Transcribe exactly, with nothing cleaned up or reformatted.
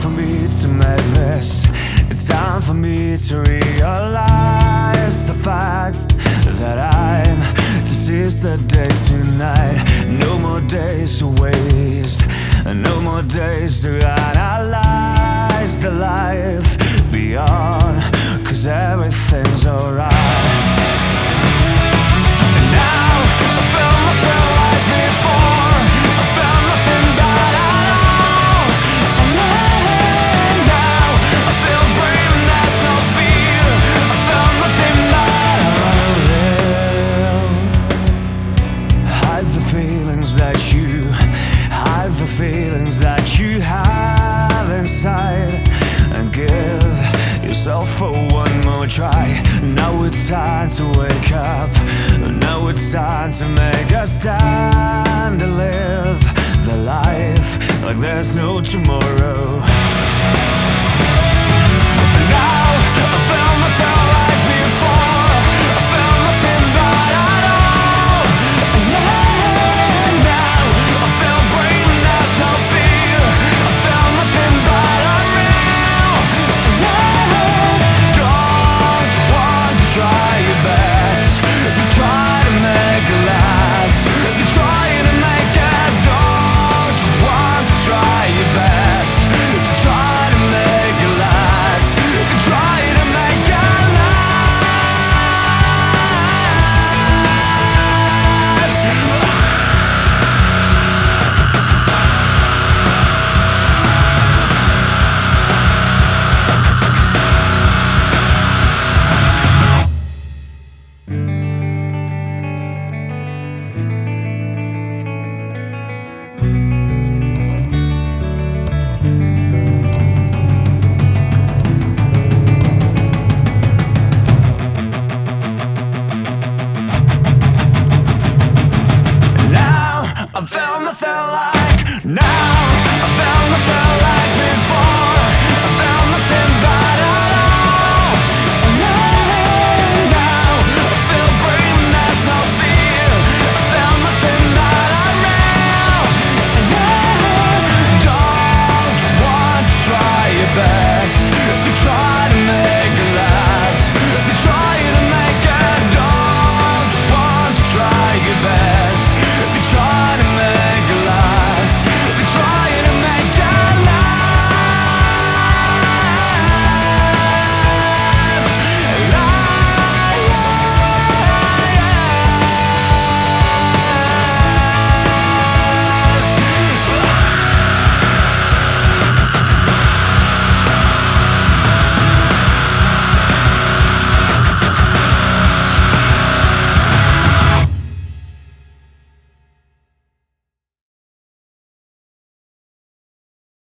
for me to make this. It's time for me to realize the fact that I'm to seize the day tonight. No more days to waste, no more days to analyze the life beyond, 'cause everything's alright. Now I feel nothing like before. I feel nothing but I know. Now I feel brave and there's no fear. I feel nothing but I will. Hide the feelings that you, hide the feelings that you have inside, and give yourself a one more try. Now it's time to wake up. Now it's time to make a stand and live the life like there's no tomorrow. Now